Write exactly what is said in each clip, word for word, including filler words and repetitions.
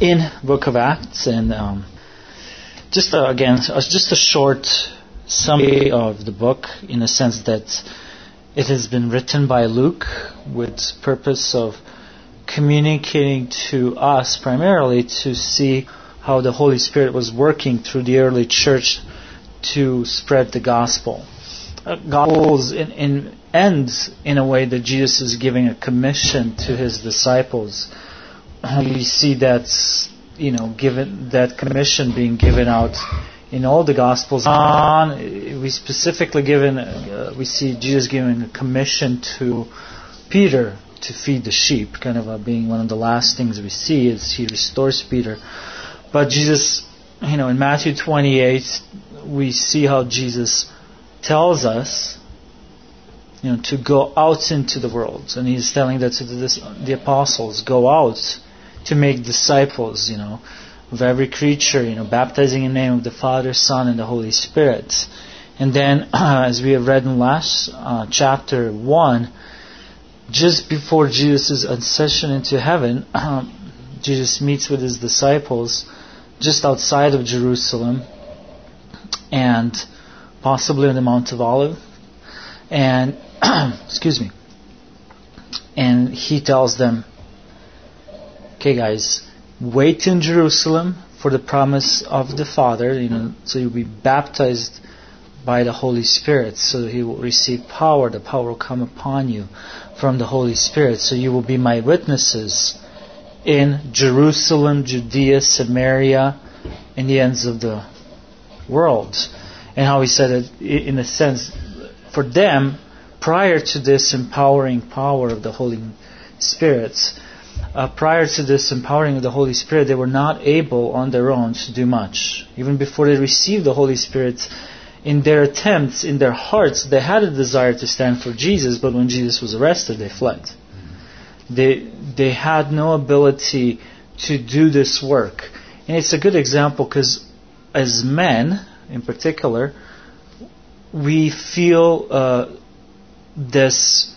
in Book of Acts, and um, just uh, again, just a short summary of the book, in the sense that it has been written by Luke with purpose of communicating to us primarily to see how the Holy Spirit was working through the early church to spread the gospel. Uh, gospels in, in ends in a way that Jesus is giving a commission to his disciples. We see that, you know, given that commission being given out in all the Gospels. On we specifically given, uh, we see Jesus giving a commission to Peter to feed the sheep, kind of uh, being one of the last things we see is he restores Peter. But Jesus, you know, in Matthew twenty-eight, we see how Jesus tells us, you know, to go out into the world, and he's telling that to the, the apostles, go out to make disciples, you know, of every creature, you know, baptizing in the name of the Father, Son, and the Holy Spirit. And then, uh, as we have read in last uh, chapter one, just before Jesus' ascension into heaven, um, Jesus meets with his disciples just outside of Jerusalem, and possibly on the Mount of Olives, and excuse me, and he tells them, okay guys, wait in Jerusalem for the promise of the Father, you know, so you'll be baptized by the Holy Spirit, so he will receive power, the power will come upon you from the Holy Spirit, so you will be my witnesses in Jerusalem, Judea, Samaria, and the ends of the world. And how he said it, in a sense, for them, prior to this empowering power of the Holy Spirit, Uh, prior to this empowering of the Holy Spirit, they were not able on their own to do much. Even before they received the Holy Spirit, in their attempts, in their hearts, they had a desire to stand for Jesus, but when Jesus was arrested, they fled. They they had no ability to do this work. And it's a good example because as men, in particular, we feel uh, this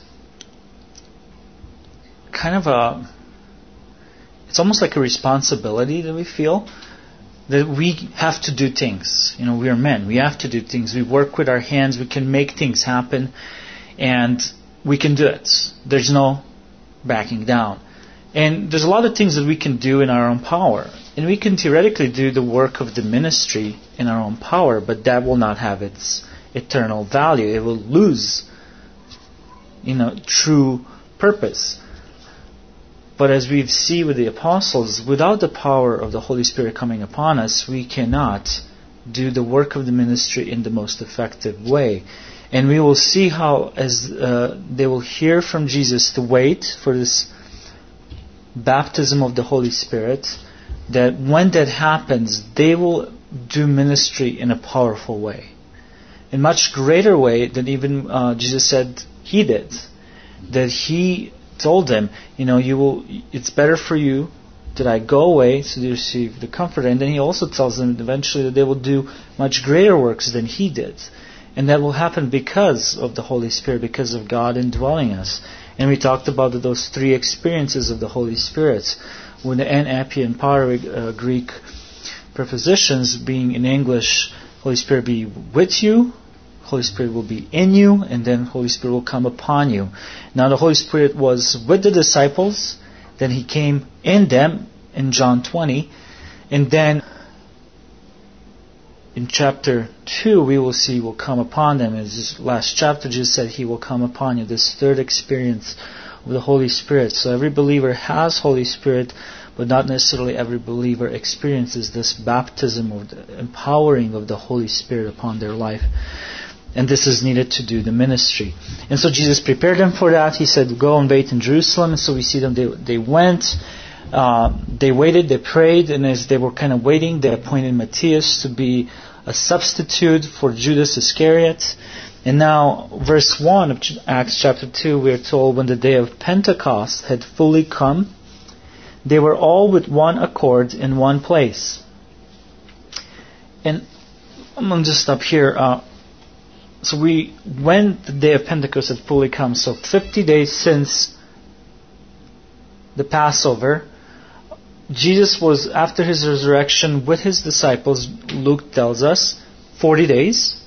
kind of a... It's almost like a responsibility that we feel that we have to do things. You know, we are men. We have to do things. We work with our hands. We can make things happen, and we can do it. There's no backing down. And there's a lot of things that we can do in our own power. And we can theoretically do the work of the ministry in our own power, but that will not have its eternal value. It will lose, you know, true purpose. But as we see with the apostles, without the power of the Holy Spirit coming upon us, we cannot do the work of the ministry in the most effective way. And we will see how, as uh, they will hear from Jesus to wait for this baptism of the Holy Spirit, that when that happens, they will do ministry in a powerful way. In much greater way than even uh, Jesus said he did. That he told them, you know, you will. It's better for you that I go away so you receive the Comforter. And then he also tells them eventually that they will do much greater works than he did. And that will happen because of the Holy Spirit, because of God indwelling us. And we talked about those three experiences of the Holy Spirit. When the en, epi, and para uh, Greek prepositions, being in English, Holy Spirit be with you, Holy Spirit will be in you, and then Holy Spirit will come upon you. Now the Holy Spirit was with the disciples, then he came in them in John twenty, and then in chapter two we will see will come upon them. As this last chapter just said, he will come upon you. This third experience of the Holy Spirit. So every believer has Holy Spirit, but not necessarily every believer experiences this baptism of the empowering of the Holy Spirit upon their life. And this is needed to do the ministry. And so Jesus prepared them for that. He said, go and wait in Jerusalem. And so we see them, they, they went, uh, they waited, they prayed, and as they were kind of waiting, they appointed Matthias to be a substitute for Judas Iscariot. And now, verse one of Acts chapter two, we are told, when the day of Pentecost had fully come, they were all with one accord in one place. And I'm going to just stop here. Uh, So we, when the day of Pentecost had fully come, so fifty days since the Passover, Jesus was, after his resurrection, with his disciples, Luke tells us, forty days.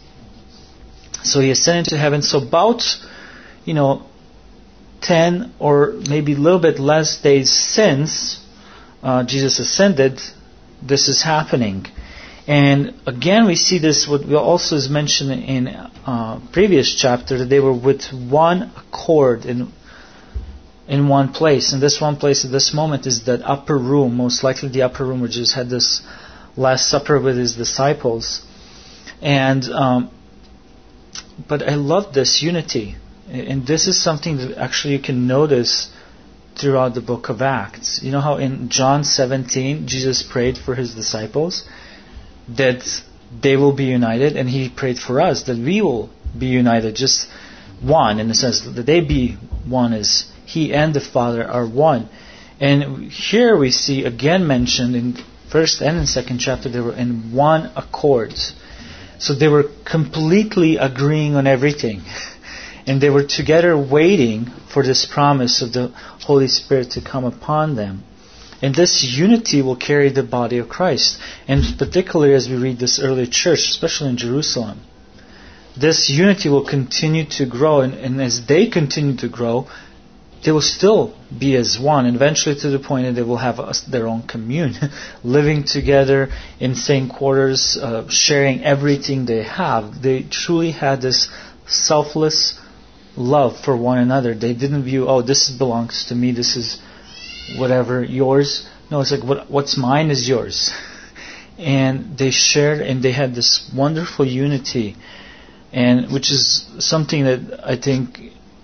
So he ascended to heaven. So about, you know, ten or maybe a little bit less days since uh, Jesus ascended, this is happening. And again, we see this, what we also is mentioned in uh, previous chapter, that they were with one accord in in one place. And this one place at this moment is that upper room, most likely the upper room where Jesus had this Last Supper with his disciples. And um, but I love this unity. And this is something that actually you can notice throughout the book of Acts. You know how in John seventeen, Jesus prayed for his disciples that they will be united, and he prayed for us that we will be united, just one, in the sense that they be one as he and the Father are one. And here we see again mentioned in first and in second chapter, they were in one accord. So they were completely agreeing on everything. And they were together waiting for this promise of the Holy Spirit to come upon them. And this unity will carry the body of Christ. And particularly as we read this early church, especially in Jerusalem, this unity will continue to grow. And, and as they continue to grow, they will still be as one. And eventually to the point that they will have a, their own commune, living together in same quarters, uh, sharing everything they have. They truly had this selfless love for one another. They didn't view, oh, this belongs to me, this is whatever, yours. No, it's like, what, what's mine is yours. And they shared, and they had this wonderful unity, and which is something that I think,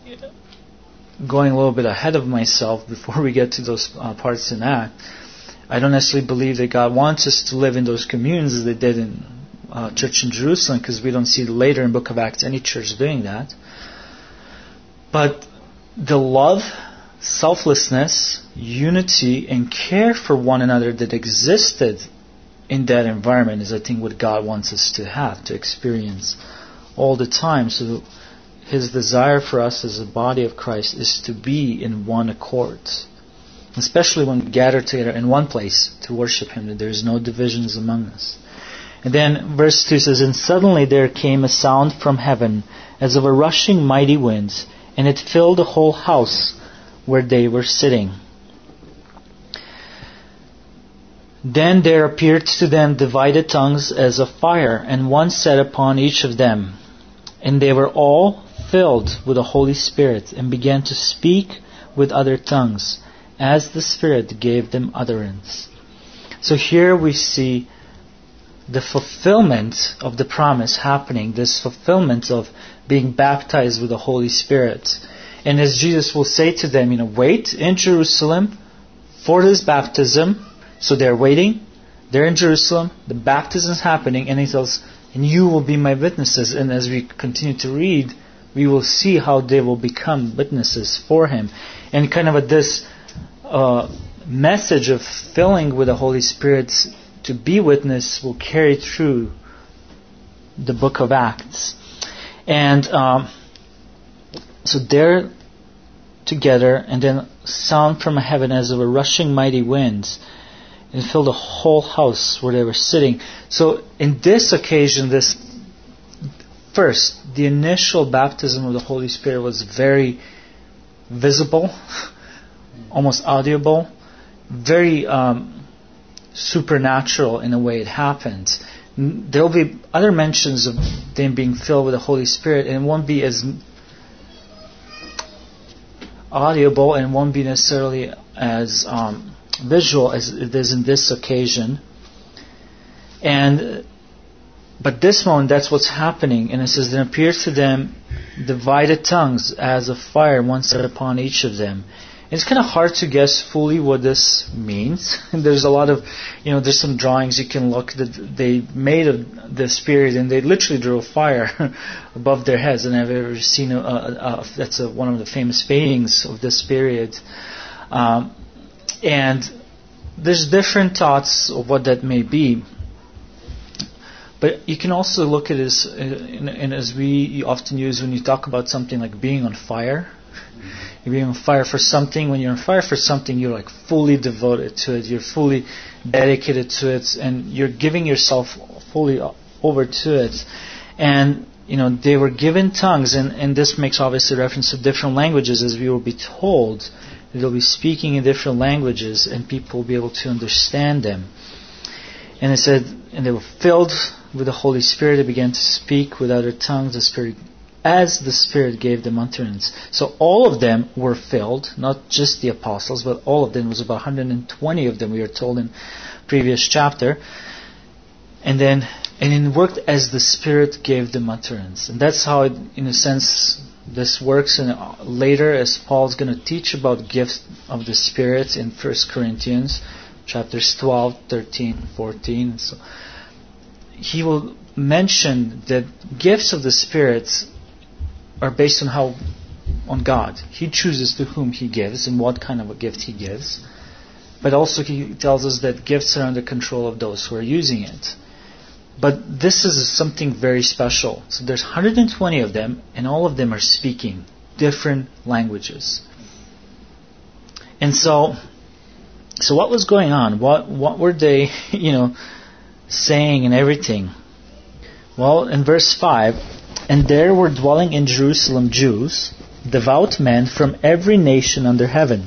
going a little bit ahead of myself before we get to those uh, parts in Acts, I don't necessarily believe that God wants us to live in those communes as they did in uh, church in Jerusalem, because we don't see later in Book of Acts any church doing that. But the love, selflessness, unity, and care for one another that existed in that environment is, I think, what God wants us to have, to experience all the time. So his desire for us as a body of Christ is to be in one accord, especially when we gather together in one place to worship him, that there is no divisions among us. And then verse two says, "And suddenly there came a sound from heaven as of a rushing mighty wind, and it filled the whole house where they were sitting. Then there appeared to them divided tongues as of fire, and one sat upon each of them. And they were all filled with the Holy Spirit, and began to speak with other tongues, as the Spirit gave them utterance." So here we see the fulfillment of the promise happening, this fulfillment of being baptized with the Holy Spirit. And as Jesus will say to them, you know, wait in Jerusalem for this baptism. So they're waiting, they're in Jerusalem, the baptism is happening, and he tells, and you will be my witnesses. And as we continue to read, we will see how they will become witnesses for him. And kind of a, this uh, message of filling with the Holy Spirit to be witness will carry through the book of Acts. And um, so they're together, and then sound from heaven as of a rushing mighty wind, and filled the whole house where they were sitting. So in this occasion, this first, the initial baptism of the Holy Spirit was very visible, almost audible, very um, supernatural in the way it happened. There will be other mentions of them being filled with the Holy Spirit, and it won't be as audible and won't be necessarily as um, visual as it is in this occasion. And but this moment, that's what's happening. And it says, "Then appears to them divided tongues as of fire, one set upon each of them." It's kind of hard to guess fully what this means. And there's a lot of, you know, there's some drawings you can look that they made of this period, and they literally drew a fire above their heads. And I've ever seen a, a, a that's a, one of the famous paintings of this period. Um, and there's different thoughts of what that may be. But you can also look at it as, and as we often use when you talk about something like being on fire. You're being on fire for something. When you're on fire for something, you're like fully devoted to it. You're fully dedicated to it, and you're giving yourself fully over to it. And you know, they were given tongues, and, and this makes obviously reference to different languages, as we will be told. They'll be speaking in different languages, and people will be able to understand them. And it said, and they were filled with the Holy Spirit. They began to speak with other tongues, the Spirit, as the Spirit gave them utterance. So all of them were filled, not just the apostles, but all of them. It was about one hundred twenty of them, we are told in previous chapter. And then, and it worked as the Spirit gave them utterance. And that's how, it, in a sense, this works. And later, as Paul's going to teach about gifts of the Spirit in First Corinthians, chapters twelve, thirteen, fourteen. So he will mention that gifts of the Spirit are based on how, on God. He chooses to whom He gives and what kind of a gift He gives. But also he tells us that gifts are under control of those who are using it. But this is something very special. So there's one hundred twenty of them, and all of them are speaking different languages. And so, so what was going on? What what were they, you know, saying and everything? Well, in verse five, and there were dwelling in Jerusalem Jews, devout men from every nation under heaven.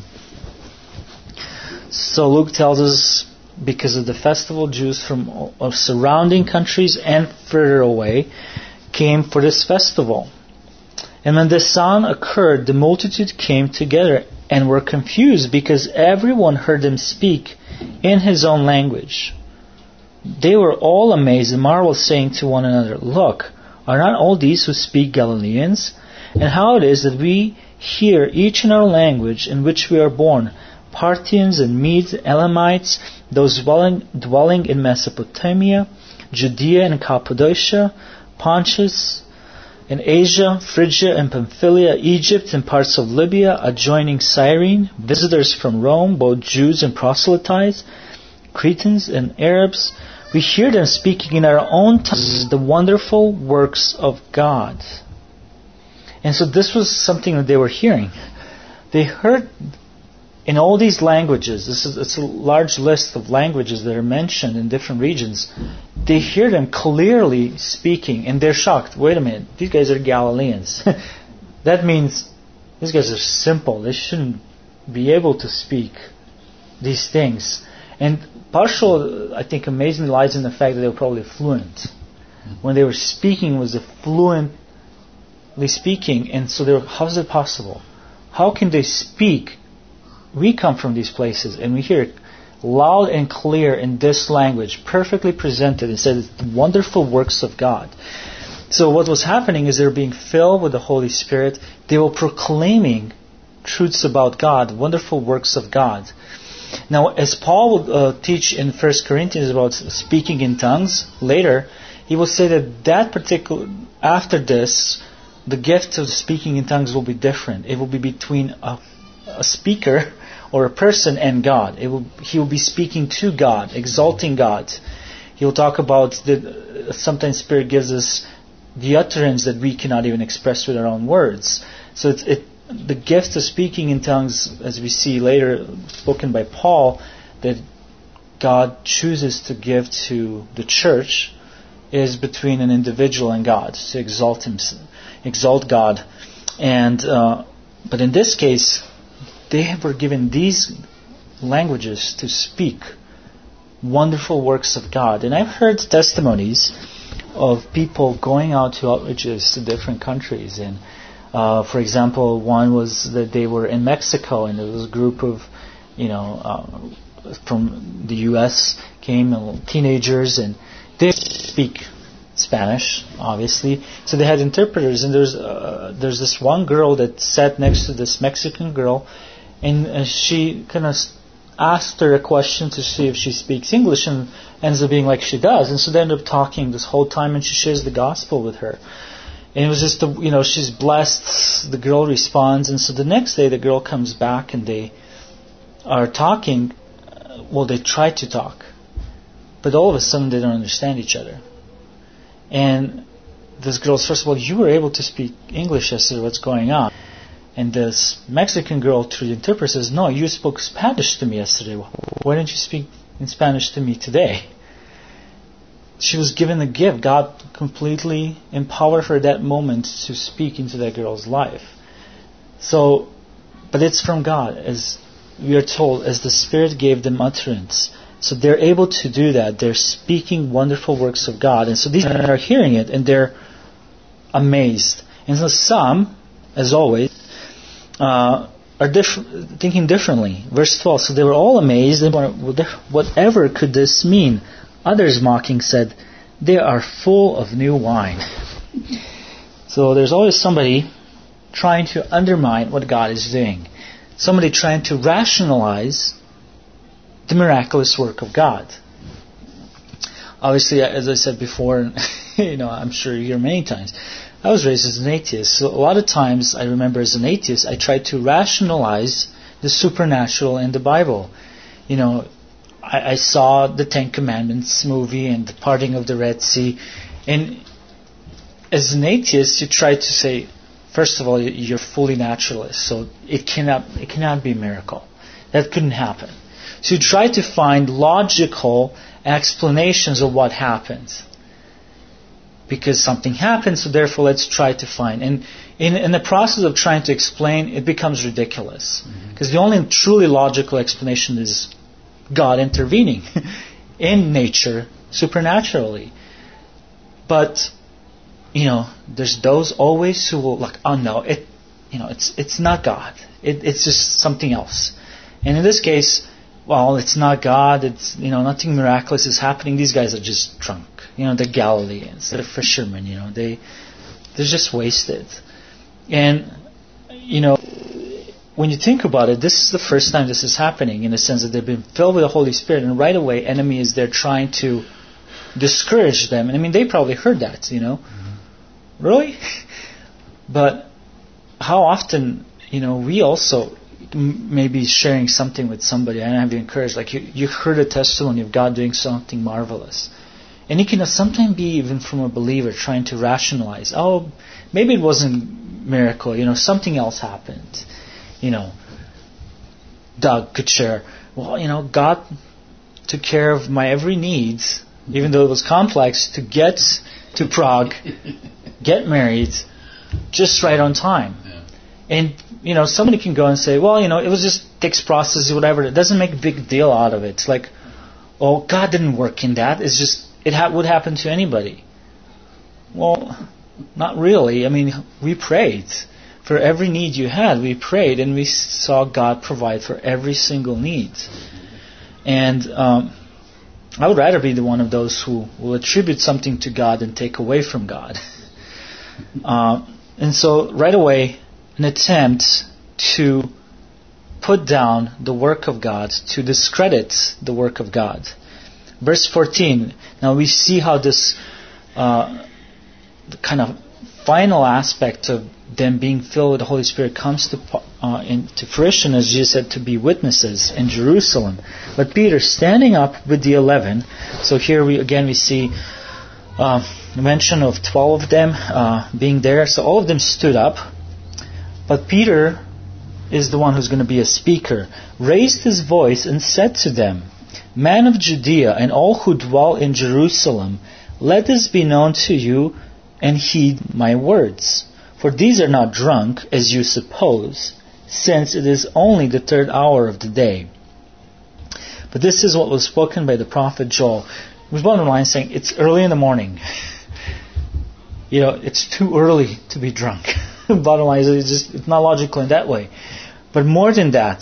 So Luke tells us, because of the festival, Jews from of surrounding countries and further away came for this festival. And when the sound occurred, the multitude came together and were confused, because everyone heard them speak in his own language. They were all amazed and marveled, saying to one another, "Look, are not all these who speak Galileans? And how it is that we hear each in our language in which we are born, Parthians and Medes, Elamites, those dwelling, dwelling in Mesopotamia, Judea and Cappadocia, Pontus and Asia, Phrygia and Pamphylia, Egypt and parts of Libya, adjoining Cyrene, visitors from Rome, both Jews and proselytes, Cretans and Arabs. We hear them speaking in our own tongues the wonderful works of God." And so this was something that they were hearing. They heard in all these languages, this is it's a large list of languages that are mentioned in different regions. They hear them clearly speaking, and they're shocked. Wait a minute, these guys are Galileans. That means these guys are simple. They shouldn't be able to speak these things. And partial, I think, amazement lies in the fact that they were probably fluent. When they were speaking, it was a fluently speaking, and so they were, how is it possible? How can they speak? We come from these places, and we hear it loud and clear in this language, perfectly presented, and said, "The wonderful works of God." So what was happening is they were being filled with the Holy Spirit. They were proclaiming truths about God, wonderful works of God. Now, as Paul will uh, teach in First Corinthians about speaking in tongues later, he will say that that particular, after this, the gift of speaking in tongues will be different. It will be between a, a speaker or a person and God. It will, he will be speaking to God, exalting God. He will talk about that sometimes Spirit gives us the utterance that we cannot even express with our own words. So it, it the gift of speaking in tongues, as we see later spoken by Paul, that God chooses to give to the church, is between an individual and God, to exalt him, exalt God. And uh, but in this case, they were given these languages to speak wonderful works of God. And I've heard testimonies of people going out to outreaches to different countries. And uh, for example, one was that they were in Mexico, and there was a group of, you know, uh, from the U S came, uh, teenagers, and they speak Spanish, obviously. So they had interpreters, and there's uh, there's this one girl that sat next to this Mexican girl, and uh, she kind of asked her a question to see if she speaks English, and ends up being like she does. And so they end up talking this whole time, and she shares the gospel with her. And it was just, a, you know, she's blessed. The girl responds, and so the next day the girl comes back, and they are talking. Well, they try to talk, but all of a sudden they don't understand each other. And this girl says, "First of all, you were able to speak English yesterday. What's going on?" And this Mexican girl, through the interpreter, says, no, you spoke Spanish to me yesterday. Why didn't you speak in Spanish to me today? She was given a gift. God completely empowered her at that moment to speak into that girl's life. So, but it's from God, as we are told, as the Spirit gave them utterance. So they're able to do that. They're speaking wonderful works of God. And so these men are hearing it and they're amazed. And so some, as always, uh, are diff- thinking differently. Verse twelve, so they were all amazed and whatever could this mean? Others mocking said, they are full of new wine. So there's always somebody trying to undermine what God is doing. Somebody trying to rationalize the miraculous work of God. Obviously, as I said before, you know, I'm sure you hear many times, I was raised as an atheist. So a lot of times, I remember as an atheist, I tried to rationalize the supernatural in the Bible. You know, I, I saw the Ten Commandments movie and the parting of the Red Sea. And as an atheist, you try to say, first of all, you're fully naturalist, so it cannot it cannot be a miracle. That couldn't happen. So you try to find logical explanations of what happened. Because something happened, so therefore let's try to find. And in, in the process of trying to explain, it becomes ridiculous. Because mm-hmm. the only truly logical explanation is God intervening in nature supernaturally. But, you know, there's those always who will like, oh no, it, you know, it's it's not God. It, it's just something else. And in this case, well, it's not God. It's, you know, nothing miraculous is happening. These guys are just drunk. You know, they're Galileans. They're fishermen. You know, they they're just wasted. And you know, when you think about it, this is the first time this is happening. In the sense that they've been filled with the Holy Spirit, and right away, enemy is there trying to discourage them. And I mean, they probably heard that. You know, mm-hmm. Really. But how often, you know, we also maybe sharing something with somebody and have you encouraged, like you, you heard a testimony of God doing something marvelous. And it can sometimes be even from a believer trying to rationalize, oh, maybe it wasn't miracle, you know, something else happened. You know, Doug could share, well, you know, God took care of my every need, even though it was complex, to get to Prague, get married, just right on time. Yeah. And, you know, somebody can go and say, well, you know, it was just takes process, whatever. It doesn't make a big deal out of it. It's like, oh, God didn't work in that. It's just, it ha- would happen to anybody. Well, not really. I mean, we prayed. For every need you had, we prayed, and we saw God provide for every single need. And um, I would rather be the one of those who will attribute something to God and take away from God. uh, and so, right away, an attempt to put down the work of God, to discredit the work of God. Verse fourteen, now we see how this uh, kind of final aspect of them being filled with the Holy Spirit comes to uh, into fruition, as Jesus said, to be witnesses in Jerusalem. But Peter, standing up with the eleven, so here we again we see uh, mention of twelve of them uh, being there, so all of them stood up. But Peter is the one who's going to be a speaker, raised his voice and said to them, Men of Judea and all who dwell in Jerusalem, let this be known to you and heed my words. For these are not drunk, as you suppose, since it is only the third hour of the day. But this is what was spoken by the prophet Joel. It was bottom line saying, it's early in the morning. You know, it's too early to be drunk. Bottom line is it's just it's not logical in that way. But more than that,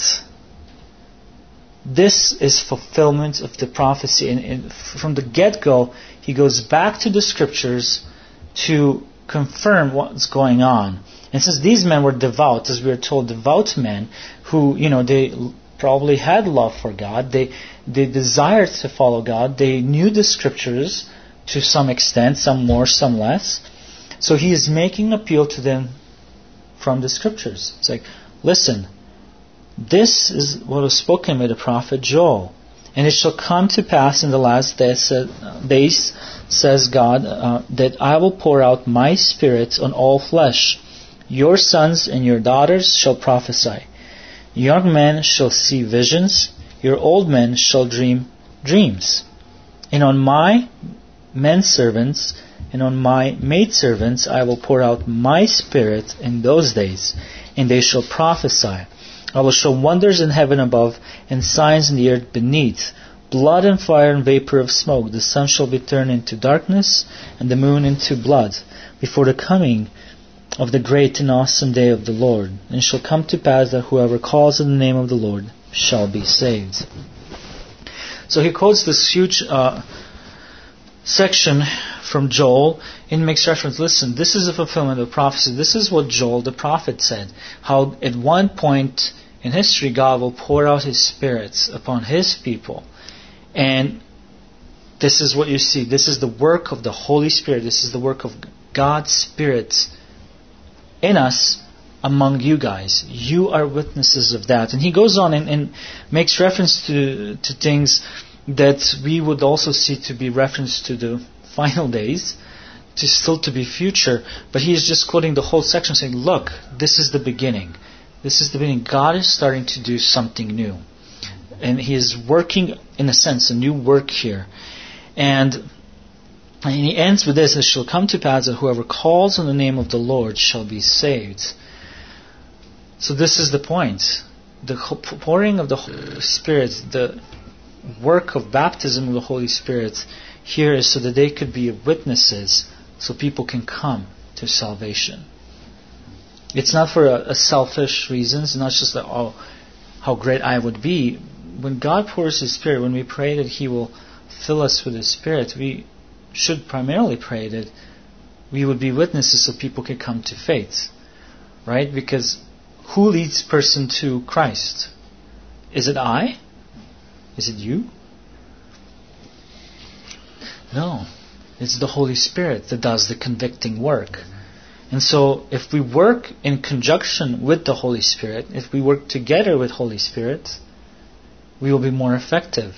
this is fulfillment of the prophecy. And, and from the get-go, he goes back to the scriptures to confirm what's going on. And since these men were devout, as we are told, devout men who, you know, they probably had love for God, they they desired to follow God, they knew the scriptures to some extent, some more, some less. So he is making an appeal to them from the scriptures. It's like, listen, this is what was spoken by the prophet Joel. And it shall come to pass in the last days, days says God, uh, that I will pour out my spirit on all flesh. Your sons and your daughters shall prophesy. Young men shall see visions. Your old men shall dream dreams. And on my men servants and on my maidservants I will pour out my Spirit in those days, and they shall prophesy. I will show wonders in heaven above and signs in the earth beneath, blood and fire and vapor of smoke. The sun shall be turned into darkness and the moon into blood before the coming of the great and awesome day of the Lord. And it shall come to pass that whoever calls on the name of the Lord shall be saved. So he quotes this huge uh, section from Joel and makes reference, listen, this is a fulfillment of prophecy. This is what Joel the prophet said. How at one point in history God will pour out His Spirit upon His people. And this is what you see. This is the work of the Holy Spirit. This is the work of God's Spirit in us, among you guys. You are witnesses of that. And he goes on and, and makes reference to, to things that we would also see to be reference to the final days, to still to be future. But he is just quoting the whole section saying, look, this is the beginning. This is the beginning. God is starting to do something new. And He is working, in a sense, a new work here. And, and He ends with this, it shall come to pass that whoever calls on the name of the Lord shall be saved. So this is the point. The pouring of the Holy Spirit, the work of baptism of the Holy Spirit here is so that they could be witnesses, so people can come to salvation. It's not for a, a selfish reasons, not just like, oh, how great I would be. When God pours His Spirit, when we pray that He will fill us with His Spirit, we should primarily pray that we would be witnesses so people can come to faith. Right? Because who leads person to Christ? Is it I? Is it you? No. It's the Holy Spirit that does the convicting work. And so if we work in conjunction with the Holy Spirit, if we work together with Holy Spirit, we will be more effective.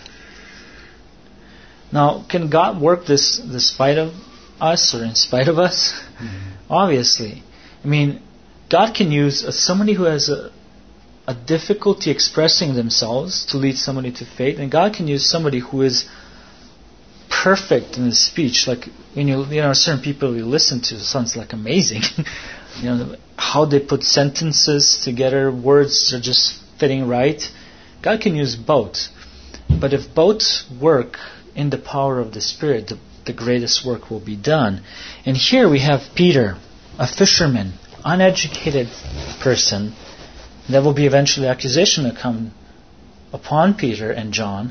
Now, can God work this despite of us or in spite of us? Mm-hmm. Obviously. I mean, God can use uh, somebody who has a, a difficulty expressing themselves to lead somebody to faith, and God can use somebody who is perfect in his speech. Like when you you know certain people you listen to, sounds like amazing. you know how they put sentences together, words are just fitting right. God can use both, but if both work in the power of the Spirit, the, the greatest work will be done. And here we have Peter, a fisherman, uneducated person. There will be eventually accusation to come upon Peter and John.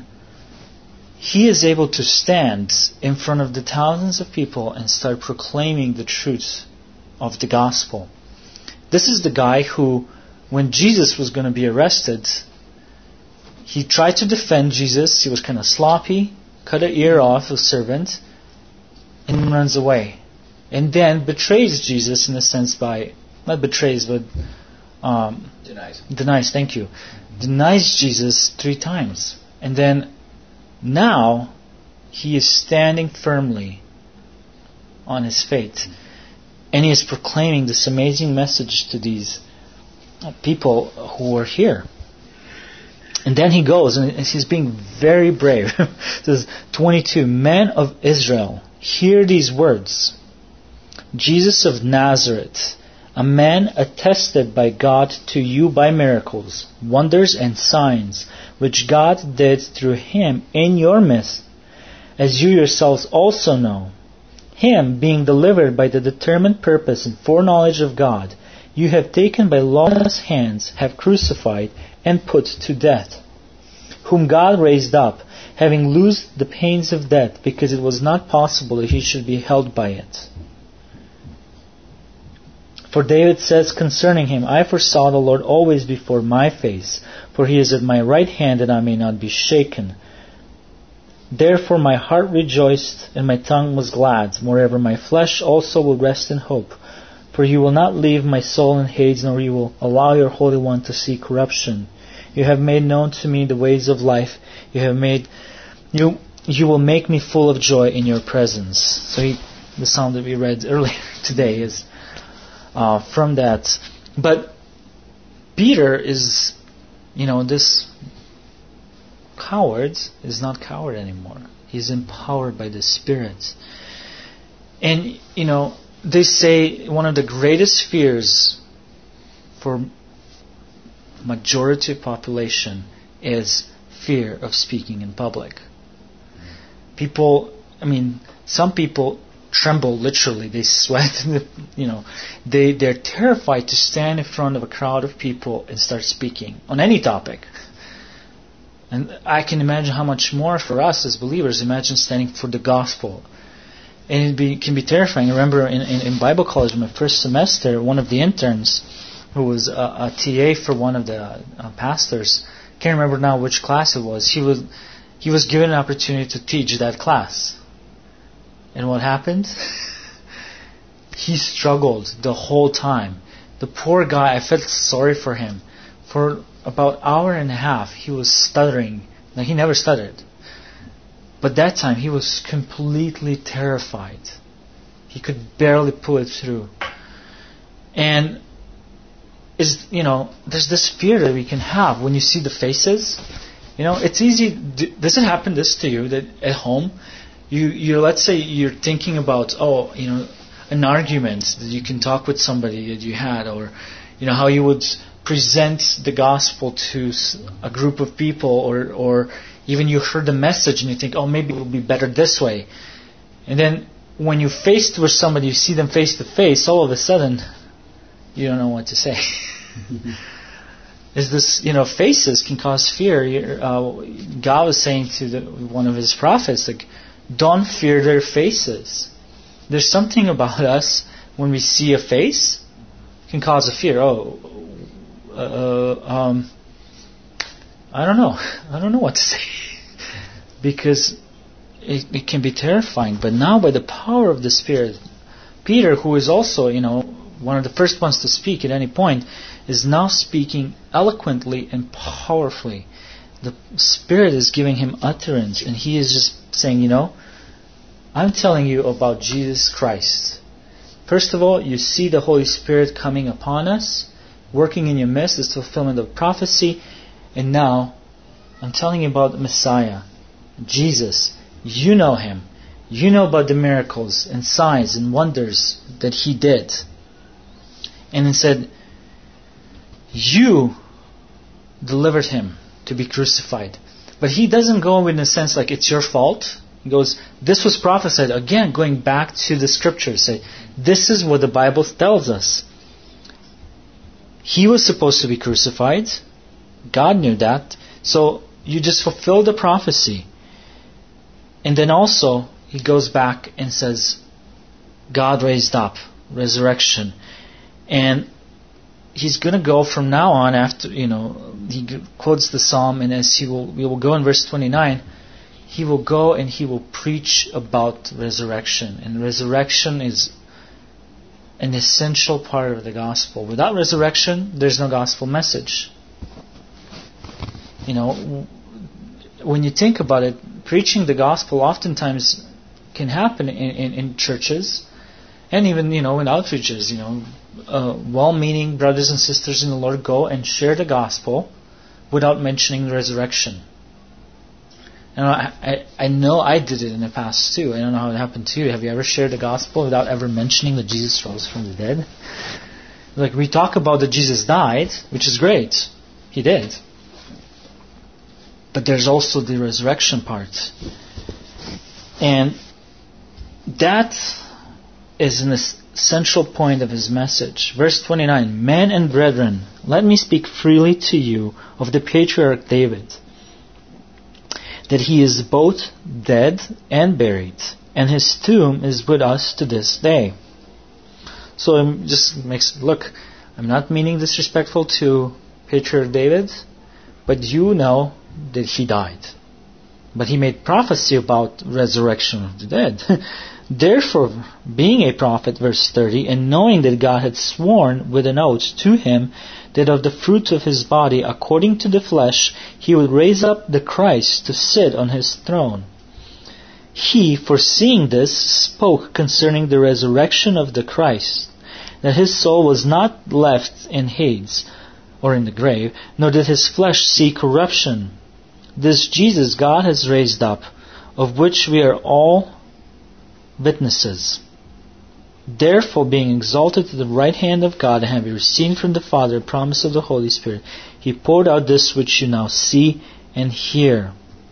He is able to stand in front of the thousands of people and start proclaiming the truth of the gospel. This is the guy who, when Jesus was going to be arrested, he tried to defend Jesus. He was kind of sloppy, cut an ear off a servant, and runs away. And then betrays Jesus in a sense by, not betrays, but um, denies. Denies, thank you. Denies Jesus three times. And then now he is standing firmly on his faith. And he is proclaiming this amazing message to these people who are here. And then he goes, and he's being very brave. It says, twenty-two, Men of Israel, hear these words. Jesus of Nazareth, a man attested by God to you by miracles, wonders and signs, which God did through him in your midst, as you yourselves also know. Him, being delivered by the determined purpose and foreknowledge of God, you have taken by lawless hands, have crucified and put to death, whom God raised up, having loosed the pains of death, because it was not possible that he should be held by it. For David says concerning him, I foresaw the Lord always before my face, for he is at my right hand, that I may not be shaken. Therefore my heart rejoiced, and my tongue was glad. Moreover, my flesh also will rest in hope. For you will not leave my soul in Hades, nor you will allow your Holy One to see corruption. You have made known to me the ways of life. You have made you you will make me full of joy in your presence. So he, the psalm that we read earlier today is uh, from that. But Peter is, you know, this coward is not coward anymore. He's empowered by the Spirit. And, you know, they say one of the greatest fears for majority of population is fear of speaking in public. People, I mean, some people tremble literally. They sweat. You know, they they're terrified to stand in front of a crowd of people and start speaking on any topic. And I can imagine how much more for us as believers. Imagine standing for the gospel, and it be, can be terrifying. I remember in, in, in Bible college, in my first semester, one of the interns, who was a, a T A for one of the uh, pastors, can't remember now which class it was. He was he was given an opportunity to teach that class. And what happened? He struggled the whole time. The poor guy, I felt sorry for him. For about an hour and a half, he was stuttering. Now, he never stuttered. But that time, he was completely terrified. He could barely pull it through. And is you know, there's this fear that we can have when you see the faces. You know, it's easy. Does it happen this to you that at home, you you let's say you're thinking about oh you know an argument that you can talk with somebody that you had, or you know how you would present the gospel to a group of people, or or even you heard the message and you think, oh, maybe it will be better this way, and then when you're faced with somebody, you see them face to face, all of a sudden you don't know what to say. Is this, you know, faces can cause fear. Uh, God was saying to the, one of His prophets, like, don't fear their faces. There's something about us when we see a face can cause a fear. Oh, uh, um, I don't know. I don't know what to say. Because it, it can be terrifying. But now by the power of the Spirit, Peter, who is also, you know, one of the first ones to speak at any point, is now speaking eloquently and powerfully. The Spirit is giving him utterance, and he is just saying, you know, I'm telling you about Jesus Christ. First of all, you see the Holy Spirit coming upon us, working in your midst, as fulfillment of prophecy, and now I'm telling you about the Messiah, Jesus. You know Him. You know about the miracles and signs and wonders that He did. And He said, you delivered Him to be crucified. But He doesn't go in a sense like it's your fault. He goes, this was prophesied. Again, going back to the scriptures. Say, this is what the Bible tells us. He was supposed to be crucified. God knew that. So you just fulfill the prophecy. And then also, He goes back and says, God raised up, resurrection. And He's going to go from now on after, you know, He quotes the Psalm, and as He will, we will go in verse twenty-nine, He will go and He will preach about resurrection. And resurrection is an essential part of the gospel. Without resurrection, there's no gospel message. You know, when you think about it, preaching the gospel oftentimes can happen in, in, in churches, and even, you know, in outreaches. You know, uh, well-meaning brothers and sisters in the Lord go and share the gospel without mentioning the resurrection. And I, I, I know I did it in the past too. I don't know how it happened to you. Have you ever shared the gospel without ever mentioning that Jesus rose from the dead? Like, we talk about that Jesus died, which is great. He did. But there's also the resurrection part. And that is an essential point of His message. Verse twenty-nine, men and brethren, let me speak freely to you of the patriarch David, that he is both dead and buried, and his tomb is with us to this day. So it just makes, look, I'm not meaning disrespectful to Patriarch David, but you know that he died. But he made prophecy about resurrection of the dead. Therefore, being a prophet, verse thirty, and knowing that God had sworn with an oath to him that of the fruit of his body, according to the flesh, he would raise up the Christ to sit on his throne. He, foreseeing this, spoke concerning the resurrection of the Christ, that his soul was not left in Hades, or in the grave, nor did his flesh see corruption. This Jesus God has raised up, of which we are all witnesses. Therefore, being exalted to the right hand of God, and having received from the Father the promise of the Holy Spirit, He poured out this which you now see and hear.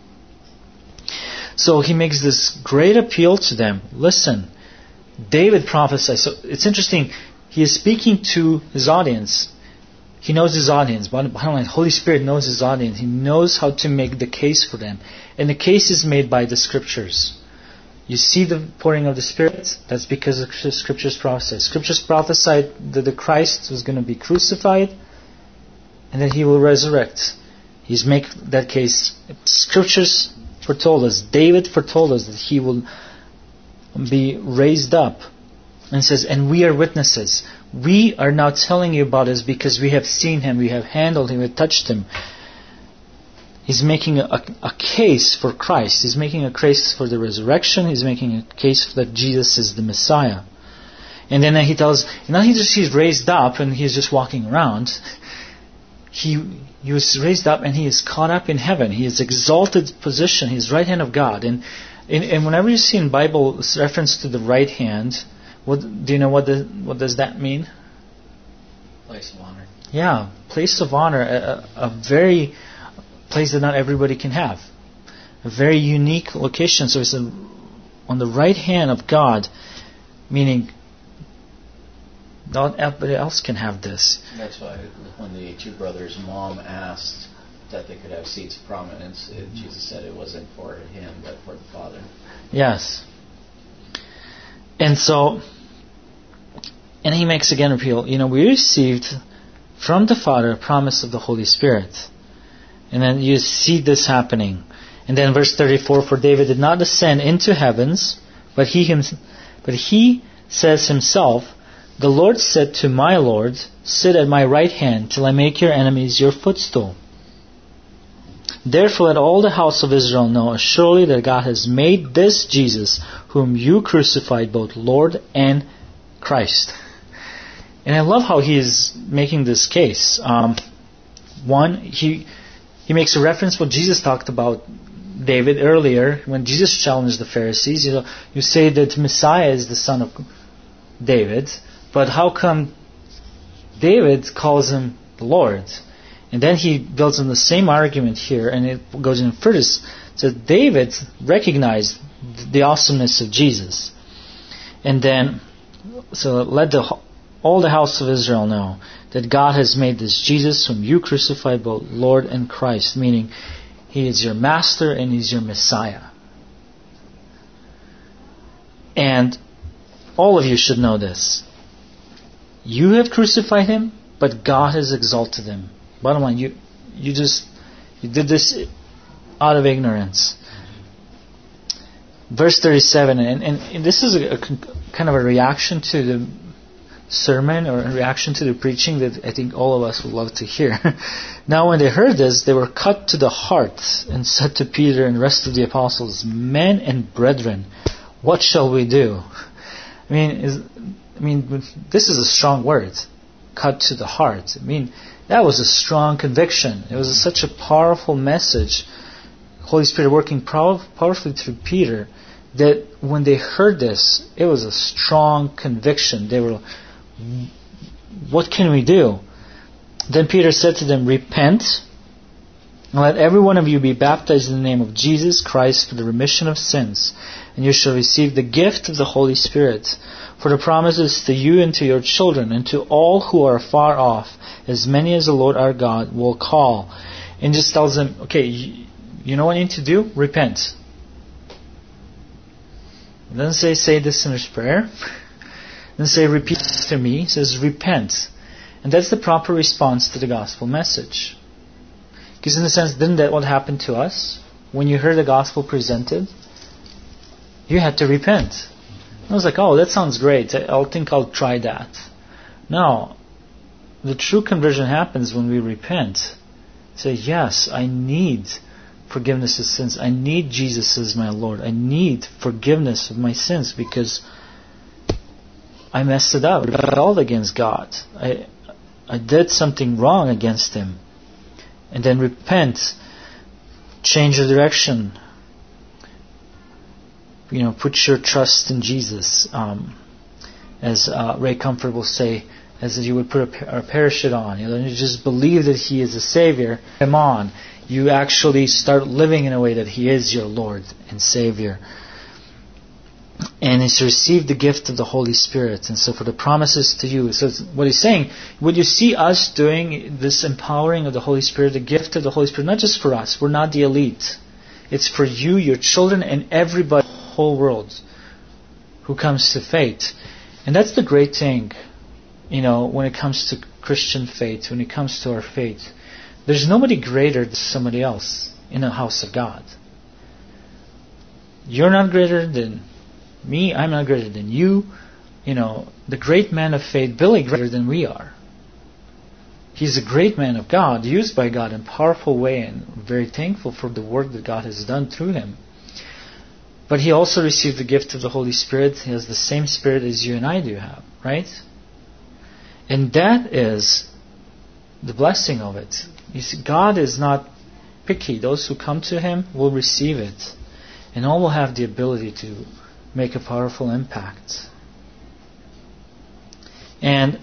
So He makes this great appeal to them. Listen, David prophesied. So it's interesting. He is speaking to his audience. He knows his audience. But the Holy Spirit knows his audience. He knows how to make the case for them. And the case is made by the Scriptures. You see the pouring of the Spirit? That's because the Scriptures prophesied. Scriptures prophesied that the Christ was going to be crucified and that He will resurrect. He's make that case. Scriptures foretold us. David foretold us that He will be raised up. And says, and we are witnesses. We are now telling you about this because we have seen Him, we have handled Him, we have touched Him. He's making a, a case for Christ. He's making a case for the resurrection. He's making a case that Jesus is the Messiah. And then he tells, not he just he's raised up and he's just walking around. He, he was raised up and He is caught up in heaven. He is exalted position. He's right hand of God. And, and and whenever you see in Bible reference to the right hand, what do you know what the, what does that mean? Place of honor. Yeah, place of honor. A, a very place that not everybody can have. A very unique location. So it's a, on the right hand of God, meaning not everybody else can have this. That's why when the two brothers' mom asked that they could have seats of prominence, it, Jesus said it wasn't for him but for the Father. Yes. And so, and He makes again appeal, you know, we received from the Father a promise of the Holy Spirit. And then you see this happening. And then verse thirty-four, for David did not ascend into heavens, but he him, but he says himself, the Lord said to my Lord, sit at my right hand till I make your enemies your footstool. Therefore let all the house of Israel know assuredly that God has made this Jesus, whom you crucified, both Lord and Christ. And I love how he is making this case. Um, one, he he makes a reference to what Jesus talked about David earlier when Jesus challenged the Pharisees. You know, you say that Messiah is the son of David, but how come David calls him the Lord? And then he builds on the same argument here, and it goes in further. So David recognized the awesomeness of Jesus. And then, so let the, all the house of Israel know that God has made this Jesus, whom you crucified, both Lord and Christ, meaning He is your Master and He's your Messiah. And all of you should know this. You have crucified Him, but God has exalted Him. Bottom line, you you just you did this out of ignorance. Verse thirty-seven, and, and, and this is a, a kind of a reaction to the sermon or a reaction to the preaching that I think all of us would love to hear. Now when they heard this, they were cut to the heart and said to Peter and the rest of the apostles, men and brethren, what shall we do? I mean, is, I mean, this is a strong word, cut to the heart. I mean, that was a strong conviction. It was such a powerful message. Holy Spirit working power, powerfully through Peter, that when they heard this, it was a strong conviction. They were, what can we do? Then Peter said to them, repent, and let every one of you be baptized in the name of Jesus Christ for the remission of sins, and you shall receive the gift of the Holy Spirit. For the promise is to you and to your children, and to all who are far off, as many as the Lord our God will call. And just tells them, okay, you know what you need to do? Repent. It doesn't say, say this sinner's prayer. It doesn't say, repeat after me. It says, repent. And that's the proper response to the gospel message. Because in a sense, didn't that what happened to us? When you heard the gospel presented, you had to repent. I was like, oh, that sounds great. I think I'll try that. No. The true conversion happens when we repent. Say, yes, I need forgiveness of sins. I need Jesus as my Lord. I need forgiveness of my sins because I messed it up. I rebelled against God. I, I did something wrong against Him. And then repent. Change your direction. You know, put your trust in Jesus. Um, as uh, Ray Comfort will say, as you would put a, a parachute on. You know, you just believe that He is a Savior. Come on. You actually start living in a way that He is your Lord and Savior. And it's to receive the gift of the Holy Spirit. And so for the promises to you. So what He's saying, would you see us doing this empowering of the Holy Spirit, the gift of the Holy Spirit, not just for us. We're not the elite. It's for you, your children, and everybody, the whole world who comes to faith. And that's the great thing, you know, when it comes to Christian faith, when it comes to our faith. There's nobody greater than somebody else in the house of God. You're not greater than me, I'm not greater than you. You know, the great man of faith, Billy, greater than we are. He's a great man of God, used by God in a powerful way, and very thankful for the work that God has done through him. But he also received the gift of the Holy Spirit. He has the same Spirit as you and I do have, right? And that is the blessing of it. You see, God is not picky. Those who come to Him will receive it. And all will have the ability to make a powerful impact. And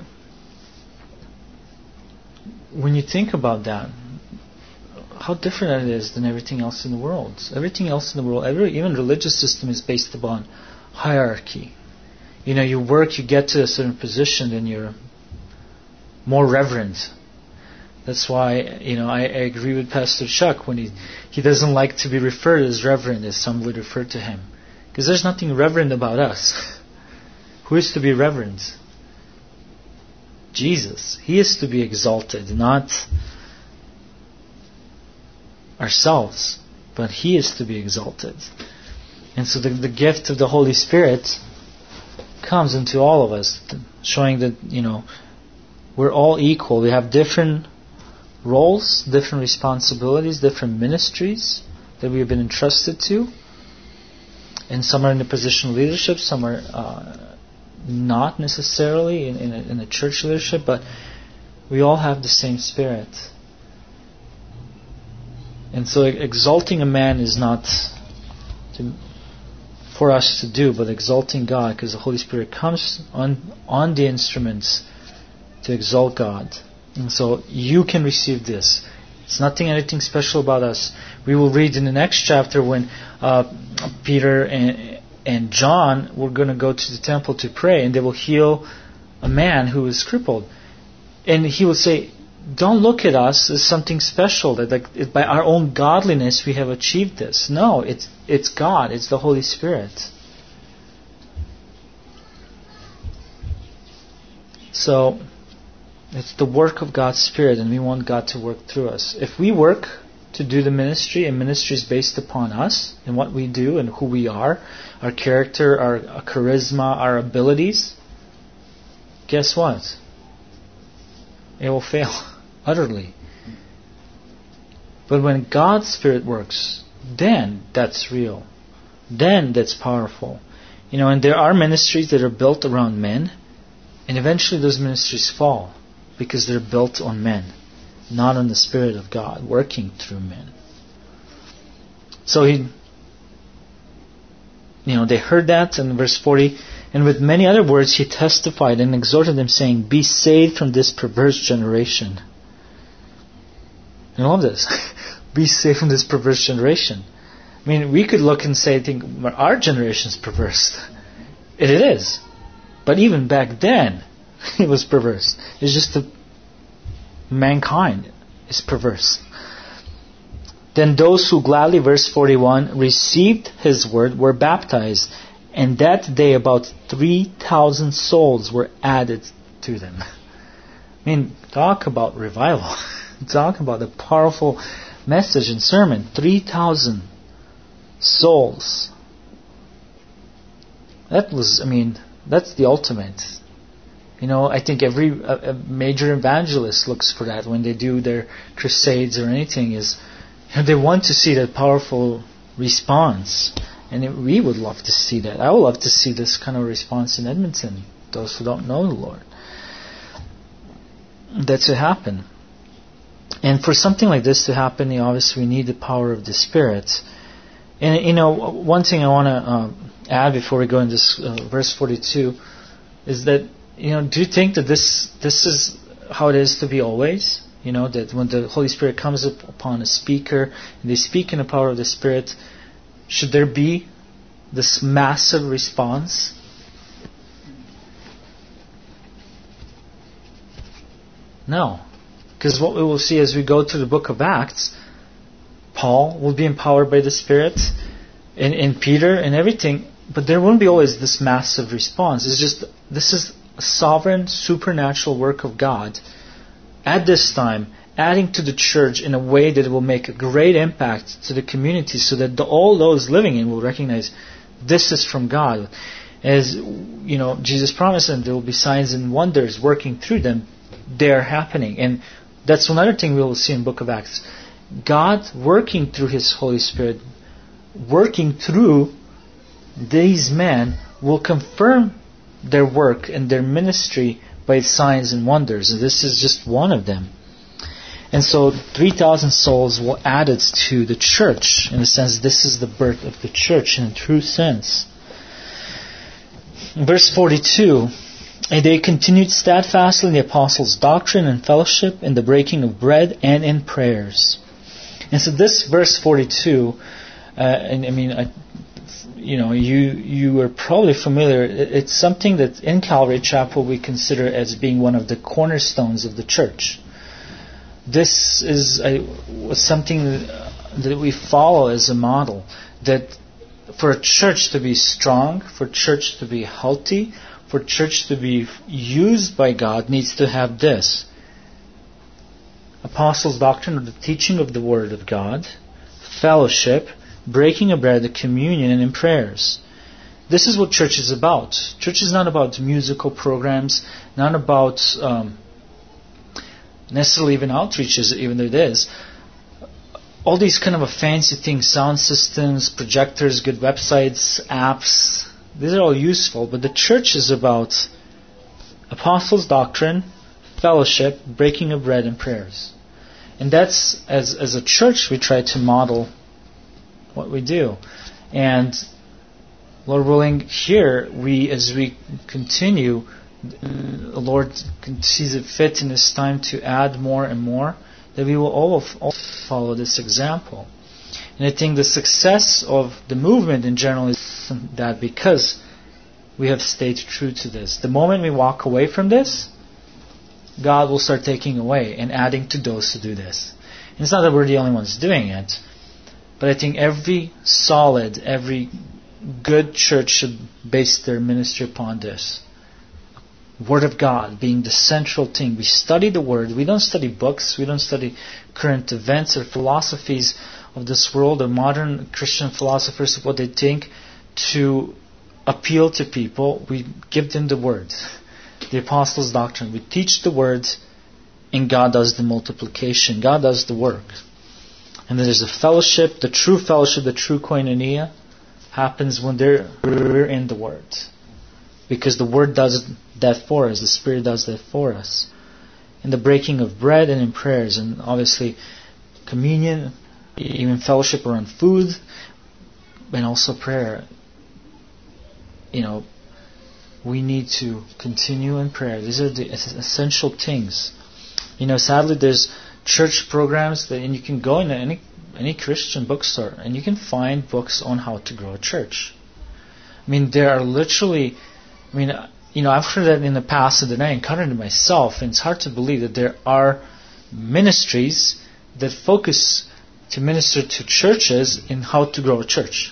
when you think about that, how different it is than everything else in the world. Everything else in the world, every even religious system is based upon hierarchy. You know, you work, you get to a certain position, then you're more reverent. That's why, you know, I, I agree with Pastor Chuck when he he doesn't like to be referred as reverend as some would refer to him. Because there's nothing reverend about us. Who is to be reverend? Jesus. He is to be exalted, not ourselves, but He is to be exalted. And so the, the gift of the Holy Spirit comes into all of us, showing that, you know, we're all equal. We have different roles, different responsibilities, different ministries that we have been entrusted to. And some are in a position of leadership, some are uh, not necessarily in, in, a, in a church leadership, but we all have the same Spirit. And so exalting a man is not to, for us to do, but exalting God, because the Holy Spirit comes on, on the instruments to exalt God. And so you can receive this. It's nothing, anything special about us. We will read in the next chapter when uh, Peter and, and John were going to go to the temple to pray, and they will heal a man who is crippled. And he will say, don't look at us as something special, that like it, by our own godliness we have achieved this. No, it's it's God, it's the Holy Spirit. So it's the work of God's Spirit, and we want God to work through us. If we work to do the ministry, and ministry is based upon us and what we do and who we are, our character, our, our charisma, our abilities, guess what? It will fail utterly. But when God's Spirit works, then that's real. Then that's powerful. You know, and there are ministries that are built around men, and eventually those ministries fall because they're built on men, not on the Spirit of God working through men. So he, you know, they heard that in verse forty, and with many other words he testified and exhorted them, saying, "Be saved from this perverse generation." I love this. Be saved from this perverse generation. I mean, we could look and say, I think our generation is perverse. It is. But even back then, it was perverse. It's just the mankind is perverse. Then those who gladly, verse forty-one, received his word were baptized, and that day about three thousand souls were added to them. I mean, talk about revival. Talk about the powerful message and sermon. three thousand souls. That was, I mean, that's the ultimate. You know, I think every a, a major evangelist looks for that when they do their crusades or anything. Is, you know, they want to see that powerful response, and it, we would love to see that. I would love to see this kind of response in Edmonton. those who don't know the Lord. That to happen. And for something like this to happen, you know, obviously we need the power of the Spirit. And, you know, one thing I want to um, add before we go into this, uh, verse forty-two is that, you know, do you think that this this is how it is to be always? You know, that when the Holy Spirit comes up upon a speaker and they speak in the power of the Spirit, should there be this massive response? No. Because what we will see as we go through the book of Acts, Paul will be empowered by the Spirit, and, and Peter and everything, but there won't be always this massive response. It's just, this is a sovereign, supernatural work of God at this time, adding to the church in a way that it will make a great impact to the community, so that the, all those living in will recognize this is from God. As you know, Jesus promised them there will be signs and wonders working through them. They're happening. And that's another thing we will see in the book of Acts. God working through His Holy Spirit, working through these men, will confirm their work and their ministry by signs and wonders. And this is just one of them. And so three thousand souls were added to the church. In a sense, this is the birth of the church in a true sense. Verse forty-two, and they continued steadfastly in the apostles' doctrine and fellowship, in the breaking of bread, and in prayers. And so this verse forty-two, uh, and I mean, I, you know, you you are probably familiar. It's something that in Calvary Chapel we consider as being one of the cornerstones of the church. This is a, something that we follow as a model, that for a church to be strong, for church to be healthy, for church to be used by God, needs to have this: apostles' doctrine, or the teaching of the Word of God, fellowship, breaking of bread, the communion, and in prayers. This is what church is about. Church is not about musical programs, not about um, necessarily even outreaches, even though it is. All these kind of a fancy things, sound systems, projectors, good websites, apps, these are all useful, but the church is about apostles' doctrine, fellowship, breaking of bread, and prayers. And that's, as as a church, we try to model what we do. And Lord willing, here, we, as we continue, the Lord sees it fit in this time to add more and more, that we will all, all follow this example. And I think the success of the movement in general is that because we have stayed true to this. The moment we walk away from this, God will start taking away and adding to those who do this. And it's not that we're the only ones doing it, but I think every solid, every good church should base their ministry upon this. Word of God being the central thing. We study the Word. We don't study books. We don't study current events or philosophies of this world, or modern Christian philosophers of what they think, to appeal to people. We give them the Word, the Apostles' doctrine. We teach the Word, and God does the multiplication. God does the work. And then there's a fellowship. The true fellowship, the true koinonia, happens when they're, we're in the Word. Because the Word does that for us. The Spirit does that for us. In the breaking of bread and in prayers. And obviously communion, even fellowship around food, and also prayer. You know, we need to continue in prayer. These are the essential things. You know, sadly there's church programs that, and you can go into any any Christian bookstore and you can find books on how to grow a church. I mean, there are literally, I mean, you know, I've heard that in the past, and then I encountered it myself, and it's hard to believe that there are ministries that focus to minister to churches in how to grow a church.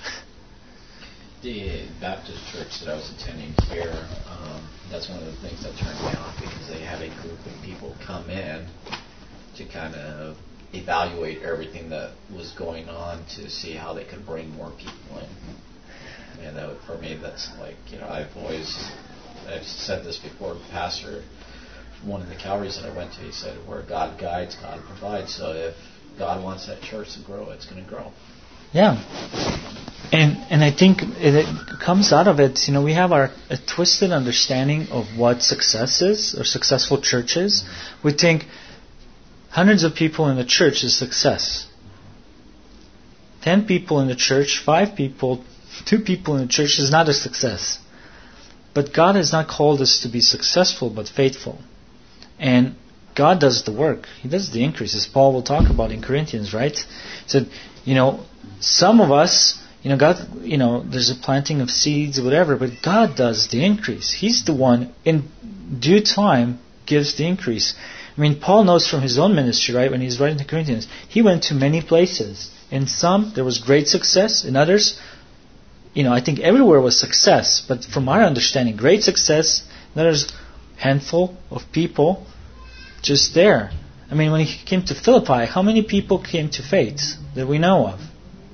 The Baptist church that I was attending here, um, that's one of the things that turned me off, because they had a group of people come in to kind of evaluate everything that was going on to see how they could bring more people in. And that, for me, that's like, you know, I've always, I've said this before, Pastor, one of the Calvaries that I went to, he said, where God guides, God provides. So if God wants that church to grow, it's going to grow. Yeah. And and I think it, it comes out of it, you know, we have our a twisted understanding of what success is, or successful church is. We think hundreds of people in the church is success. Ten people in the church, five people, two people in the church is not a success. But God has not called us to be successful, but faithful. And God does the work. He does the increase, as Paul will talk about in Corinthians, right? He said, you know, some of us, you know, God, you know, there's a planting of seeds, whatever, but God does the increase. He's the one, in due time, gives the increase. I mean, Paul knows from his own ministry, right, when he's writing to Corinthians, he went to many places. In some, there was great success. In others, you know, I think everywhere was success. But from our understanding, great success. In others, handful of people just there. I mean, when he came to Philippi, how many people came to faith that we know of?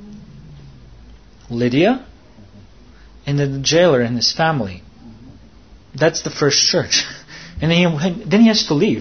Lydia and the jailer and his family. That's the first church. And then he, then he has to leave.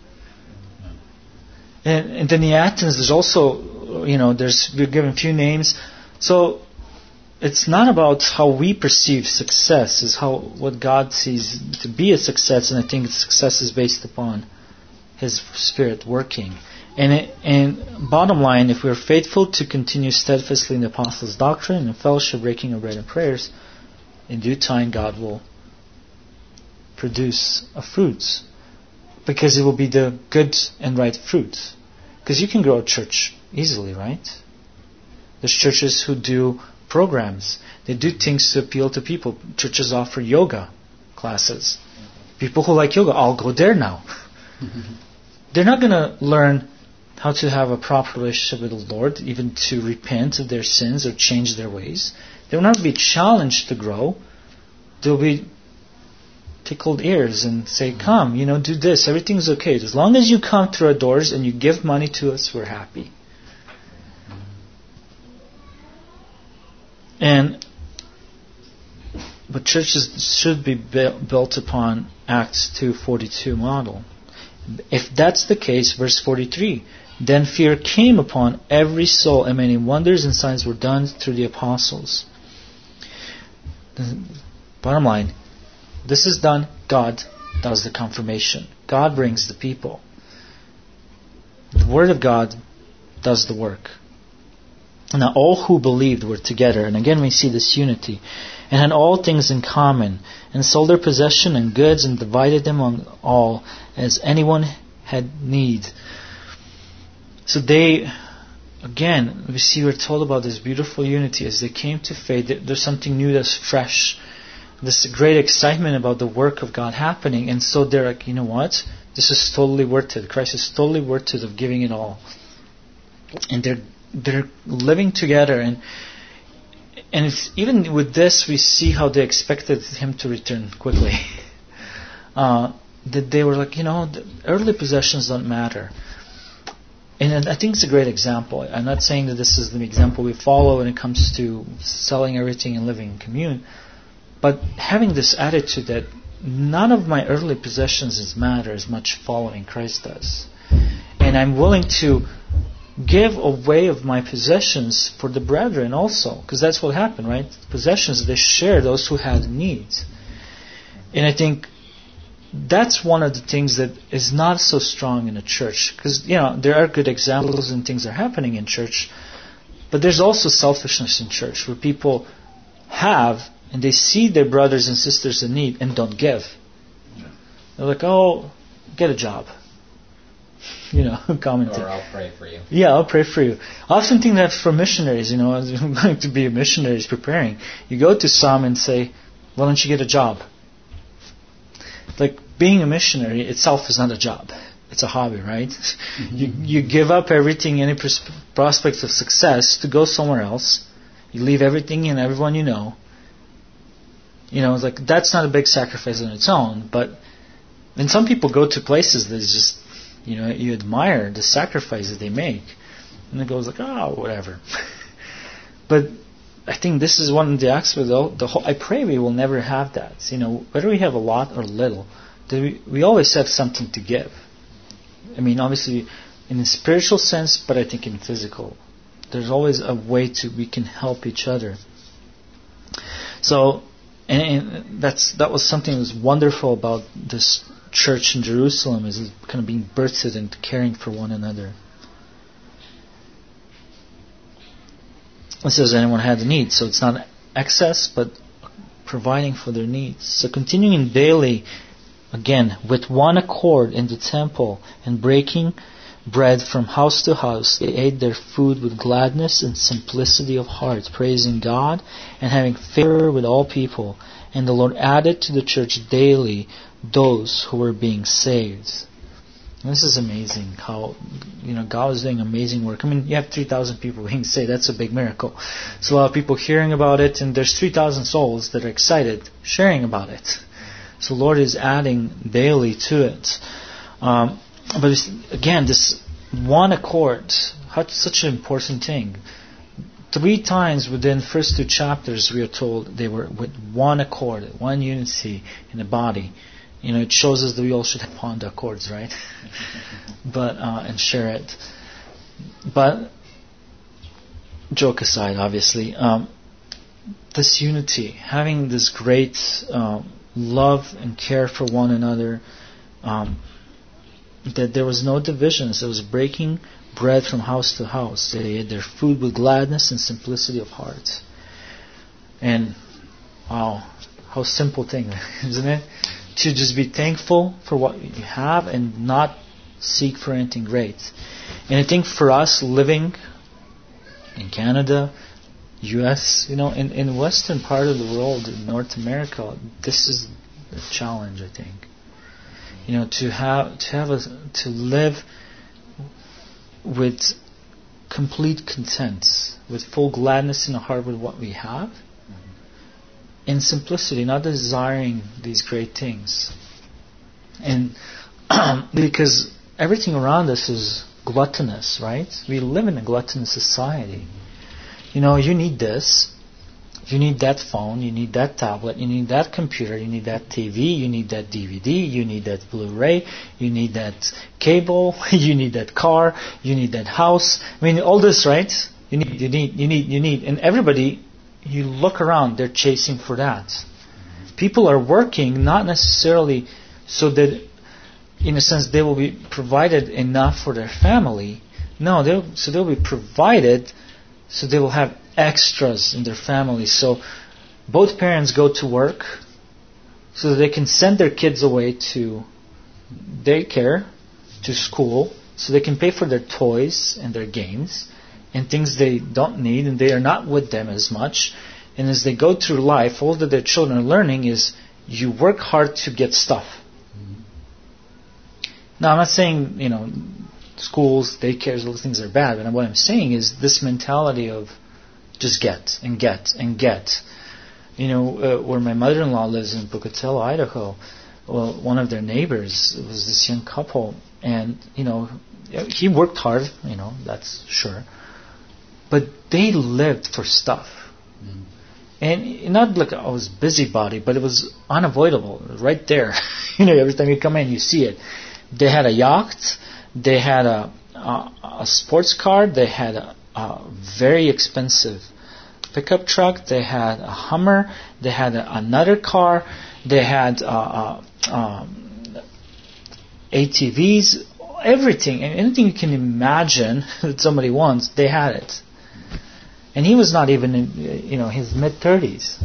And, and then the Athens, there's also, you know, there's, we're given a few names. So it's not about how we perceive success, it's how what God sees to be a success, and I think success is based upon His Spirit working. And it, and bottom line, if we're faithful to continue steadfastly in the apostles' doctrine and fellowship, breaking of bread and prayers, in due time God will produce a fruits, because it will be the good and right fruits. Because you can grow a church easily, right? There's churches who do programs. They do things to appeal to people. Churches offer yoga classes. People who like yoga, I'll go there now. They're not going to learn how to have a proper relationship with the Lord, even to repent of their sins or change their ways. They will not be challenged to grow. They'll be tickled ears and say, come, you know, do this. Everything's okay. As long as you come through our doors and you give money to us, we're happy. And but churches should be built upon Acts two forty-two model. If that's the case, verse forty-three, then fear came upon every soul, and many wonders and signs were done through the apostles. The bottom line, this is done, God does the confirmation. God brings the people. The Word of God does the work. Now all who believed were together, and again we see this unity, and had all things in common, and sold their possession and goods, and divided them among all, as anyone had need. So they, again, we see we're told about this beautiful unity as they came to faith. There's something new that's fresh. This great excitement about the work of God happening, and so they're like, you know what? This is totally worth it. Christ is totally worth it of giving it all. And they're they're living together, and and it's, even with this, we see how they expected Him to return quickly. uh, that they were like, you know, the earthly possessions don't matter. And I think it's a great example. I'm not saying that this is the example we follow when it comes to selling everything and living in commune, but having this attitude that none of my earthly possessions matter as much following Christ does. And I'm willing to give away of my possessions for the brethren also, because that's what happened, right? Possessions, they share those who had needs. And I think that's one of the things that is not so strong in a church, because, you know, there are good examples and things are happening in church, but there's also selfishness in church where people have and they see their brothers and sisters in need and don't give. They're like, oh, get a job. You know, commenting. Or I'll pray for you. Yeah, I'll pray for you. I often think that for missionaries, you know, I'm going to be a missionary preparing. You go to some and say, why don't you get a job? Like, being a missionary itself is not a job. It's a hobby, right? Mm-hmm. You you give up everything, any pros- prospects of success to go somewhere else. You leave everything and everyone you know. You know, it's like, that's not a big sacrifice on its own, but then some people go to places that is just, you know, you admire the sacrifice that they make. And it goes like, oh, whatever. But I think this is one of the aspects, though, the whole, I pray we will never have that. You know, whether we have a lot or little, that we, we always have something to give. I mean, obviously, in a spiritual sense, but I think in physical. There's always a way to, we can help each other. So, and, and that's that was something that was wonderful about this church in Jerusalem, is it kind of being birthed and caring for one another. It says anyone had a need, so it's not excess, but providing for their needs. So continuing daily, again, with one accord in the temple and breaking bread from house to house, they ate their food with gladness and simplicity of heart, praising God and having favor with all people. And the Lord added to the church daily those who were being saved. And this is amazing how, you know, God was doing amazing work. I mean, you have three thousand people being saved. That's a big miracle. So a lot of people hearing about it, and there's three thousand souls that are excited, sharing about it. So Lord is adding daily to it. Um, but it's, again, this one accord, how, such an important thing. Three times within the first two chapters, we are told they were with one accord, one unity in the body. You know, it shows us that we all should have pawn the accords, right? but uh, and share it. But joke aside, obviously, um, this unity, having this great um, love and care for one another, um, that there was no divisions. There was breaking bread from house to house. They ate their food with gladness and simplicity of heart. And wow, how simple thing, isn't it? To just be thankful for what you have and not seek for anything great. And I think for us living in Canada, U S, you know, in, in the western part of the world, in North America, this is a challenge, I think. You know, to have to have a to live with complete content, with full gladness in the heart with what we have, in simplicity, not desiring these great things. And because everything around us is gluttonous, right? We live in a gluttonous society. You know, you need this, you need that phone, you need that tablet, you need that computer, you need that T V, you need that D V D, you need that Blu-ray, you need that cable, you need that car, you need that house. I mean, all this, right? You need, you need, you need, you need. And everybody, you look around, they're chasing for that. People are working not necessarily so that, in a sense, they will be provided enough for their family. No, they'll, so they'll be provided so they will have extras in their family. So both parents go to work so that they can send their kids away to daycare, to school, so they can pay for their toys and their games and things they don't need, and they are not with them as much. And as they go through life, all that their children are learning is you work hard to get stuff. Mm-hmm. Now, I'm not saying, you know, schools, daycares, all those things are bad, but what I'm saying is this mentality of just get and get and get. You know, uh, where my mother-in-law lives in Pocatello, Idaho, well, one of their neighbors was this young couple, and, you know, he worked hard, you know, that's sure. But they lived for stuff. Mm. And not like I was busybody, but it was unavoidable, right there. You know, every time you come in, you see it. They had a yacht, they had a, a, a sports car, they had a, a very expensive pickup truck, they had a Hummer, they had a, another car, they had uh, uh, um, A T Vs, everything, anything you can imagine that somebody wants, they had it. And he was not even in, you know, his mid-thirties.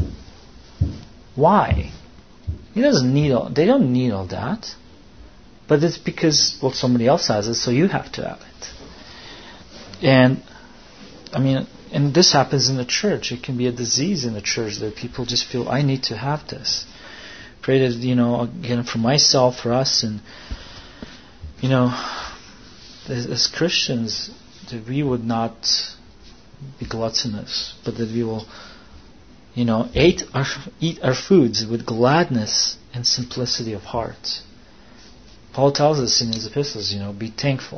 Why? He doesn't need all, they don't need all that. But it's because, well, somebody else has it, so you have to have it. And, I mean, and this happens in the church. It can be a disease in the church that people just feel, I need to have this. Pray that, you know, again, for myself, for us, and, you know, as, as Christians, that we would not be gluttonous, but that we will, you know, eat our, eat our foods with gladness and simplicity of heart. Paul tells us in his epistles, you know, be thankful.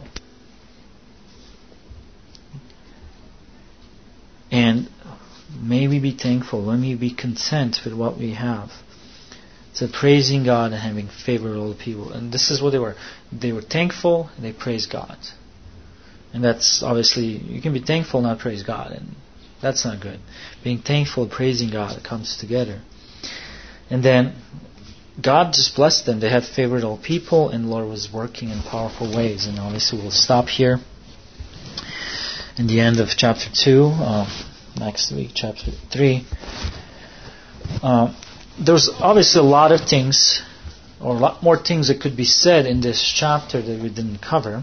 And may we be thankful, may we be content with what we have. So praising God and having favor with all the people. And this is what they were. They were thankful and they praised God. And that's obviously, you can be thankful and not praise God. And That's not good. Being thankful, praising God, it comes together. And then God just blessed them. They had favorable people, and the Lord was working in powerful ways. And obviously we'll stop here in the end of chapter two. Uh, next week, chapter three. Uh, there's obviously a lot of things, or a lot more things that could be said in this chapter that we didn't cover.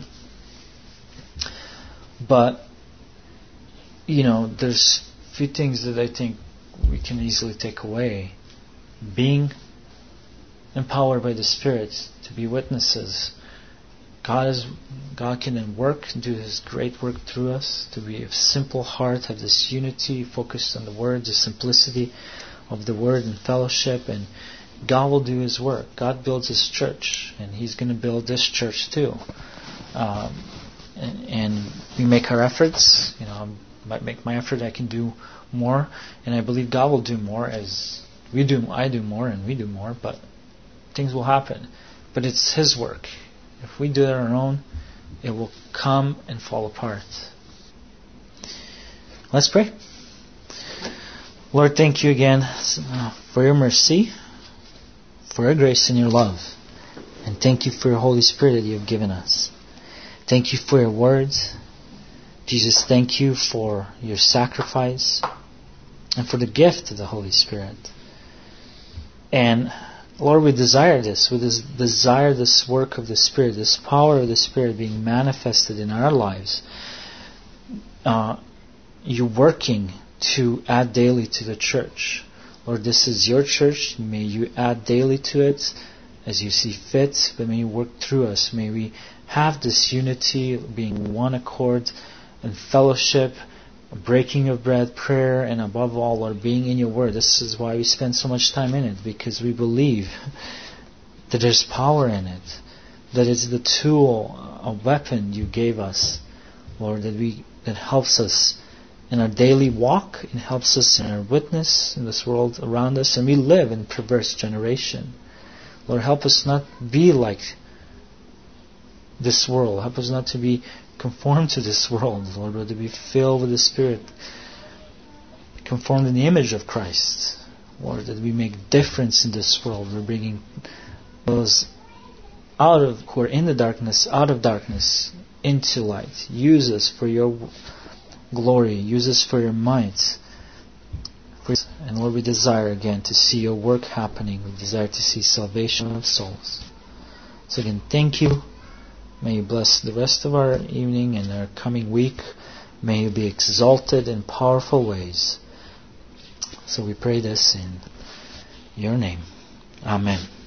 But, you know, there's a few things that I think we can easily take away. Being empowered by the Spirit to be witnesses. God is God can then work and do His great work through us, to be of simple heart, have this unity focused on the Word, the simplicity of the Word and fellowship, and God will do His work. God builds His church, and He's going to build this church too. Um, and, and we make our efforts. You know, I might make my effort. I can do more, and I believe God will do more as we do. I do more, and we do more. But things will happen. But it's His work. If we do it on our own, it will come and fall apart. Let's pray. Lord, thank you again for your mercy, for your grace and your love. And thank you for your Holy Spirit that you have given us. Thank you for your words. Jesus, thank you for your sacrifice and for the gift of the Holy Spirit. And Lord, we desire this. We des- desire this work of the Spirit, this power of the Spirit being manifested in our lives. Uh, you're working to add daily to the church. Lord, this is your church. May you add daily to it as you see fit, but may you work through us. May we have this unity, being one accord and fellowship, breaking of bread, prayer, and above all, Lord, being in your word. This is why we spend so much time in it, because we believe that there's power in it, that it's the tool, a weapon you gave us, Lord, that we that helps us in our daily walk, it helps us in our witness in this world around us, and we live in a perverse generation. Lord, help us not be like this world. Help us not to be conformed to this world, Lord, but to be filled with the Spirit, conformed in the image of Christ. Lord, that we make difference in this world. We're bringing those out of who are in the darkness, out of darkness, into light. Use us for your glory. Use us for your might. And Lord, we desire again to see your work happening. We desire to see salvation of souls. So again, thank you. May you bless the rest of our evening and our coming week. May you be exalted in powerful ways. So we pray this in your name. Amen.